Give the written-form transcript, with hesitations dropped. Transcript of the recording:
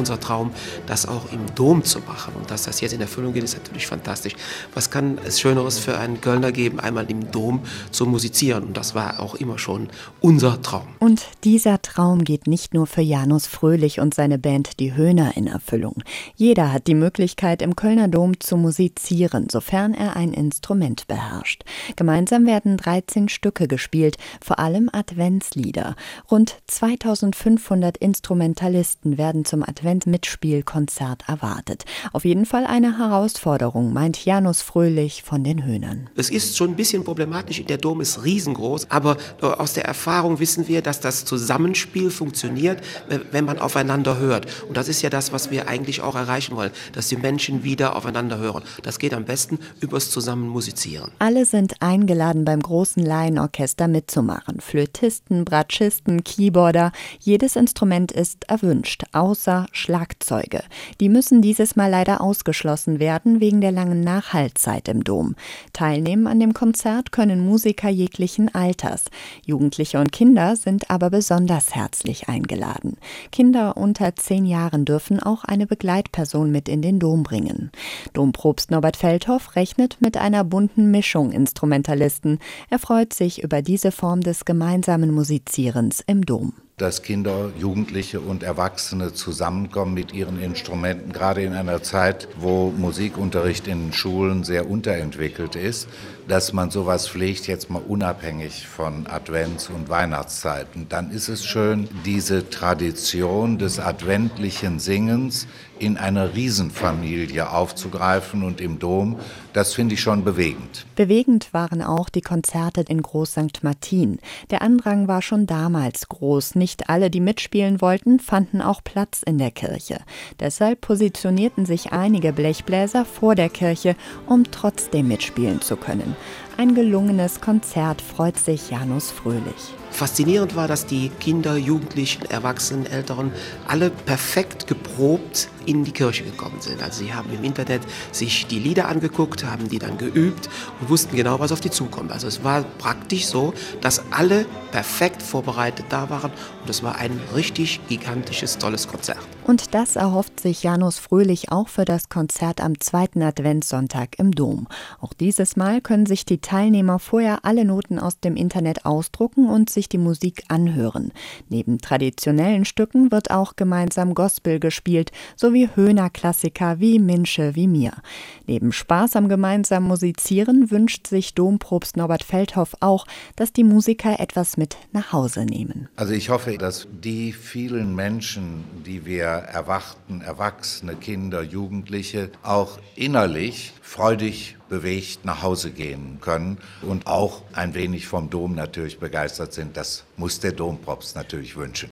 unser Traum, das auch im Dom zu machen. Und dass das jetzt in Erfüllung geht, ist natürlich fantastisch. Was kann es Schöneres für einen Kölner geben, einmal im Dom zu musizieren? Und das war auch immer schon unser Traum. Und dieser Traum geht nicht nur für Janus Fröhlich und seine Band Die Höhner in Erfüllung. Jeder hat die Möglichkeit, im Kölner Dom zu musizieren, sofern er ein Instrument beherrscht. Gemeinsam werden 13 Stücke gespielt, vor allem Adventslieder. Rund 2500 Instrumentalisten werden zum Advent-Mitspielkonzert erwartet. Auf jeden Fall eine Herausforderung, meint Janus Fröhlich von den Höhnern. Es ist schon ein bisschen problematisch, der Dom ist riesengroß, aber aus der Erfahrung wissen wir, dass das Zusammenspiel funktioniert, wenn man aufeinander hört. Und das ist ja das, was wir eigentlich auch erreichen wollen, dass die Menschen wieder aufeinander hören. Das geht am besten übers Zusammenmusizieren. Alle sind eingeladen, beim großen Laienorchester mitzumachen. Flötisten, Bratschisten, Keyboarder. Jedes Instrument ist erwünscht, außer Schlagzeuge. Die müssen dieses Mal leider ausgeschlossen werden, wegen der langen Nachhaltzeit im Dom. Teilnehmen an dem Konzert können Musiker jeglichen Alters. Jugendliche und Kinder sind aber besonders herzlich eingeladen. Kinder unter 10 Jahren dürfen auch eine Begleitperson mit in den Dom bringen. Dompropst Norbert Feldhoff rechnet mit einer bunten Mischung Instrumentalisten. Er freut sich über diese Form des gemeinsamen Musizierens im Dom. Dass Kinder, Jugendliche und Erwachsene zusammenkommen mit ihren Instrumenten, gerade in einer Zeit, wo Musikunterricht in Schulen sehr unterentwickelt ist, dass man sowas pflegt, jetzt mal unabhängig von Advents- und Weihnachtszeiten. Dann ist es schön, diese Tradition des adventlichen Singens in einer Riesenfamilie aufzugreifen und im Dom, das finde ich schon bewegend. Bewegend waren auch die Konzerte in Groß St. Martin. Der Andrang war schon damals groß. Nicht alle, die mitspielen wollten, fanden auch Platz in der Kirche. Deshalb positionierten sich einige Blechbläser vor der Kirche, um trotzdem mitspielen zu können. Ein gelungenes Konzert, freut sich Janus Fröhlich. Faszinierend war, dass die Kinder, Jugendlichen, Erwachsenen, Älteren alle perfekt geprobt in die Kirche gekommen sind. Also sie haben im Internet sich die Lieder angeguckt, haben die dann geübt und wussten genau, was auf die zukommt. Also es war praktisch so, dass alle perfekt vorbereitet da waren und es war ein richtig gigantisches, tolles Konzert. Und das erhofft sich Janus Fröhlich auch für das Konzert am 2. Adventssonntag im Dom. Auch dieses Mal können sich die Teilnehmer vorher alle Noten aus dem Internet ausdrucken und sich die Musik anhören. Neben traditionellen Stücken wird auch gemeinsam Gospel gespielt, sowie Höhner-Klassiker wie Minsche wie mir. Neben Spaß am gemeinsamen Musizieren wünscht sich Dompropst Norbert Feldhoff auch, dass die Musiker etwas mit nach Hause nehmen. Also ich hoffe, dass die vielen Menschen, die wir erwarten, Erwachsene, Kinder, Jugendliche, auch innerlich freudig bewegt nach Hause gehen können und auch ein wenig vom Dom natürlich begeistert sind. Das muss der Dompropst natürlich wünschen.